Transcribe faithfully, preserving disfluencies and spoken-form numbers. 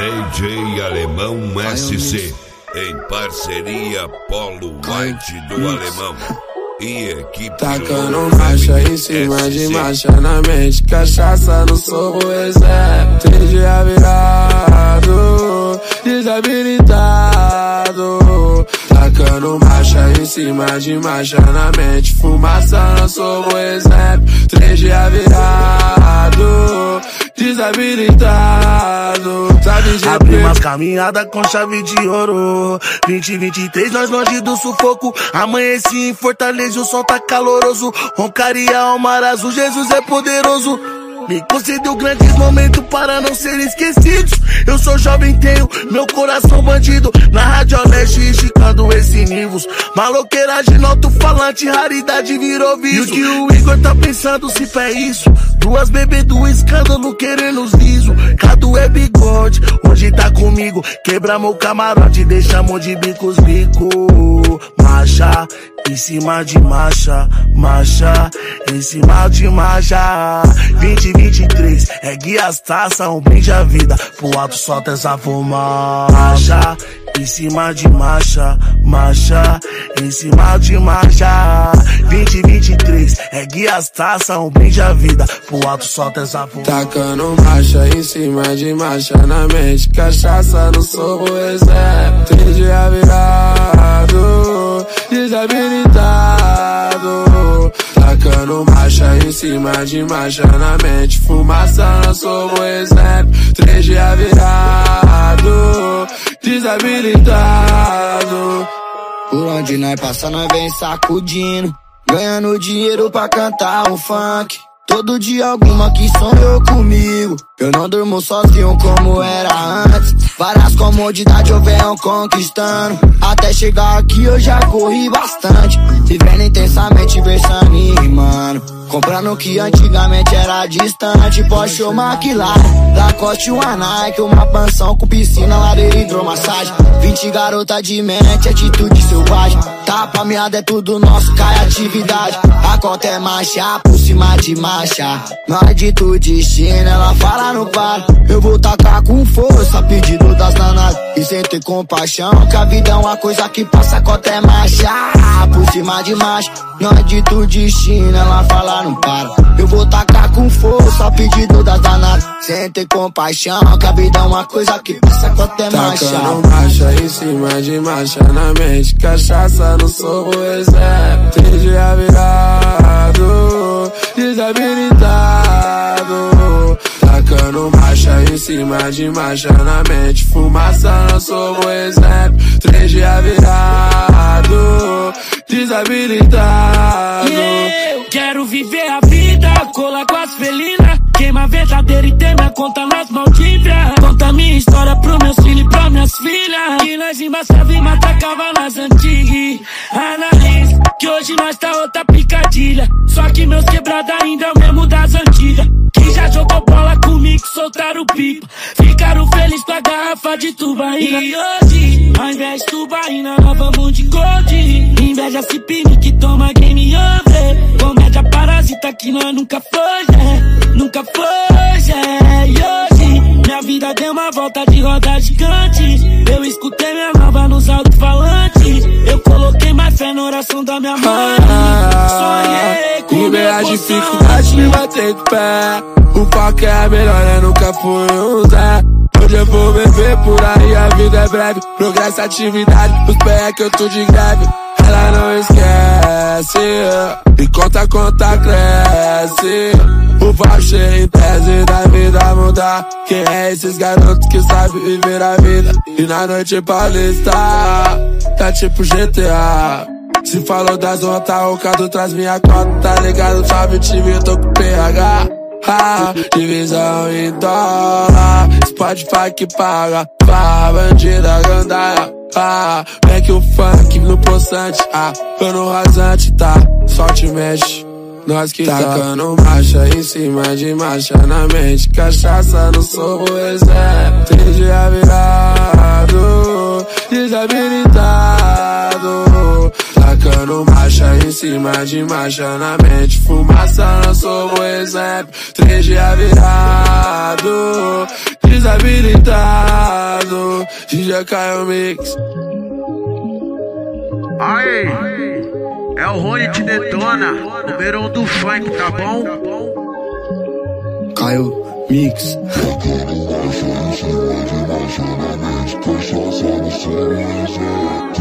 D J Alemão S C, em parceria Polo White do Alemão e equipe tacando marcha em cima de marcha na mente, cachaça no sorro exé, três dias virado, desabilitado. Tacando marcha em cima de marcha na mente, fumaça no sorro exé, três dias virado, desabilitado. Abri umas caminhadas com chave de ouro. Vinte, vinte e três, nós longe do sufoco. Amanheci em Fortaleza, o sol tá caloroso. Roncaria ao mar azul, Jesus é poderoso. Me concedeu grandes momentos para não serem esquecidos. Eu sou jovem, tenho meu coração bandido. Na Rádio Leste, esticando esse nivos. Maloqueiragem no alto-falante, raridade virou vício. E o que o Igor tá pensando se pé isso? Duas bebês do escândalo querendo os liso. Cadu é bigode, hoje tá comigo. Quebramos o camarote, deixamos de bicos bico. Marcha, em cima de marcha, marcha, em cima de marcha. Vinte, vinte e três, ergue as taças, um brinde à vida. Pro alto solta essa fumaça. Em cima de marcha, marcha, em cima de marcha. Vinte, vinte e três, ergue as taças, um brinde à vida. Pro alto solta essa fumaça. Tacando marcha em cima de marcha na mente, cachaça no sorro exé, três dias virado, desabilitado. Tacando marcha em cima de marcha na mente, fumaça no sorro exé, três dias virado, desabilitado. Por onde nós passa, nós vem sacudindo, ganhando dinheiro pra cantar um funk. Todo dia alguma que sonhou comigo. Eu não durmo sozinho como era antes. Várias comodidades eu venho conquistando. Até chegar aqui eu já corri bastante. Vivendo intensamente, versando e rimando. Comprando o que antigamente era distante. Porsche ou McLaren, Lacoste, uma Nike, uma pensão com piscina, lareira e hidromassagem. Vinte garota de mente, atitude selvagem. Tapa meada é tudo nosso, cai atividade. A conta é marcha, por cima de marcha. Nós dito destino, ela fala no par. Eu vou tacar com força, pedido das danadas. E sem ter compaixão, que a vida é uma coisa que passa, a conta é marcha, por cima de marcha. Nós dito destino, ela fala não para. Eu vou tacar com força, pedido das danadas. Sem ter compaixão, que a vida é uma coisa que passa, a conta é marcha. Tacando marcha em cima de marcha na mente, cachaça no sorro exé, três dias virado, desabilitado. Tacando marcha em cima de marcha na mente, fumaça no sorro exé, três dias virado, desabilitado. Yeah, quero viver a vida, colar com as felinas. Queima verdadeira e ter minha conta nas Maldivas. Conta minha história pros meus filhos e pras minhas filhas. Que nós embaçava e matacava nas antigas. Analisa que hoje nós tá outra picadilha. Só que meus quebrados ainda é o mesmo das antigas. Que já jogou bola comigo, soltaram pipa. Ficaram felizes com a garrafa de tubaína. E hoje, ao invés de tubaína, nós vamos de gold. Inveja se pine que toma game over. Comédia parasita que nós nunca foi, é. Nunca foi, é. E hoje, minha vida deu uma volta de roda gigante. Eu escutei minha nova nos alto-falantes. Eu coloquei mais fé na oração da minha mãe. Sonhei com ver a dificuldade me bater de pé. O foco é melhor, eu nunca fui um Zé. Hoje eu vou beber por aí, a vida é breve. Progresso, atividade, os pés é que eu tô de greve. Ela não esquece, e conta a conta cresce. O voucher em tese da vida mudar. Quem é esses garotos que sabem viver a vida? E na noite paulista, tá tipo G T A. Se falou da zona, tá o Cadu traz minha cota, tá ligado? Chave time, eu tô com P H. Ah, divisão em dólar, Spotify que paga, barra bandida gandaia. Ah, vem que o funk no poçante, ah, eu no rasante, tá, só te mexe, nós que tá. Tacando marcha em cima de marcha na mente, cachaça no sorro exé, três dias virado, desabilitado. Tacando marcha em cima de marcha na mente, fumaça no sorro exé, três dias virado, desabilitado. D J Caio Mix. Aí, é o Rony te detona, número um do funk, tá bom? Caio Mix. Imagina, imagina, imagina, imagina,